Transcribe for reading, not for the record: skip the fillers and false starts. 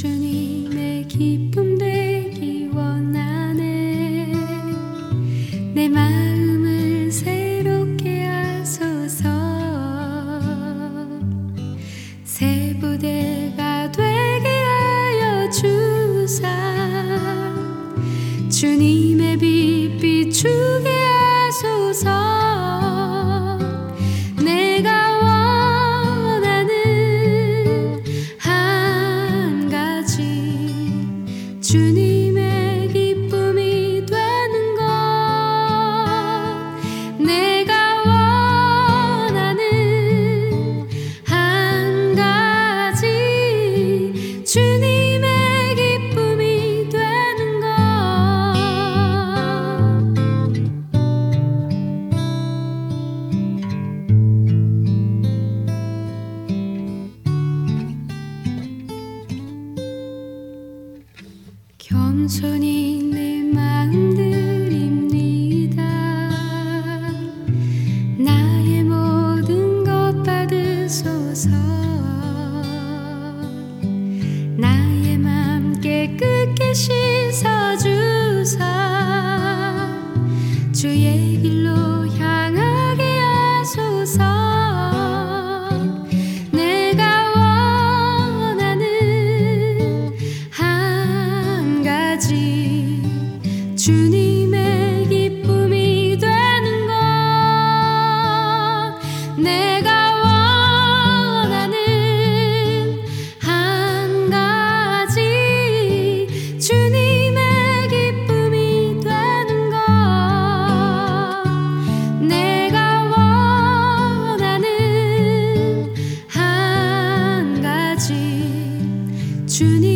주님의 기쁨 되기 원하네. 내 마음을 새롭게 하소서. 새 부대가 되게 하여 주사 주님의 빛 비추게 하소서. 내가 원하는 한 가지 주님의 기쁨이 되는 것. 내가 원하는 한 가지 주님의 기쁨이 되는 것. 겸손히 내 마음 드립니다. 나의 모든 것 받으소서. 나의 맘 깨끗게 씻어주사 주의 길로 향하게 하소서. 내가 원하는 한 가지 주님의 기쁨이 되는 것. 내가 원하는 한 가지 주님의 기쁨이 되는 것. 내가 원하는 한 가지 주님